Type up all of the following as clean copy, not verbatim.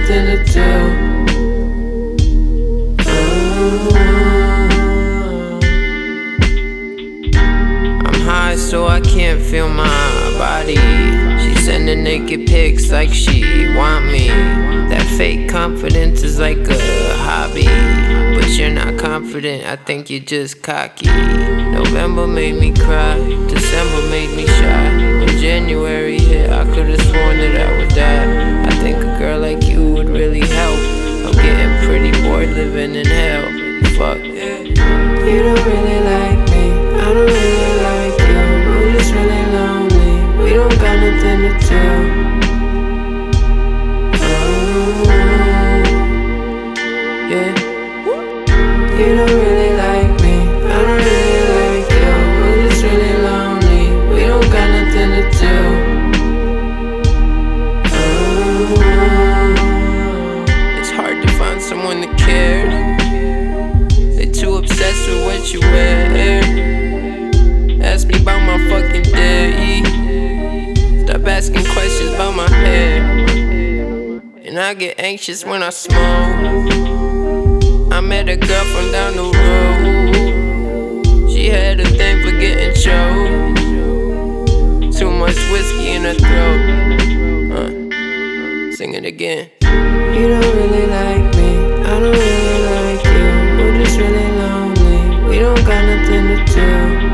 nothing to do. I'm high so I can't feel my body. She sending naked pics like she want me. That fake confidence is like a hobby, but you're not confident, I think you're just cocky. November made me cry, December made me shy. When January hit, I could've sworn that I would die. I think a girl like you would really help. I'm getting pretty bored living in hell. Fuck. You don't really like me, I don't really like you. We're just really lonely, we don't got nothing to do. Yeah. You don't really like me, I don't really like you. We're just really lonely, we don't got nothing to do. It's hard to find someone that cares. They're too obsessed with what you wear. Ask me about my fucking day. Stop asking questions about my hair. And I get anxious when I smoke. I met a girl from down the road. She had a thing for getting choked. Too much whiskey in her throat. Sing it again. You don't really like me, I don't really like you. We're just really lonely, we don't got nothing to do.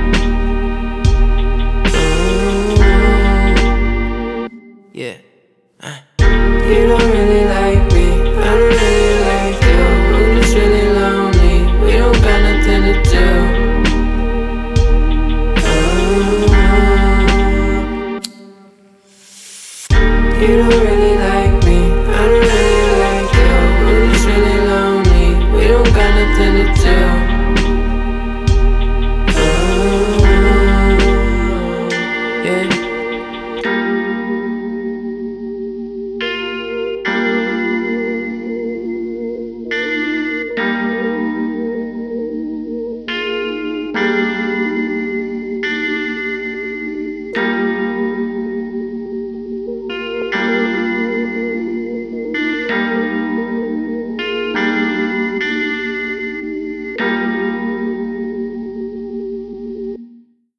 Yeah. You don't really like me, I don't really like you. We're just really lonely, we don't got nothing to do. You don't really like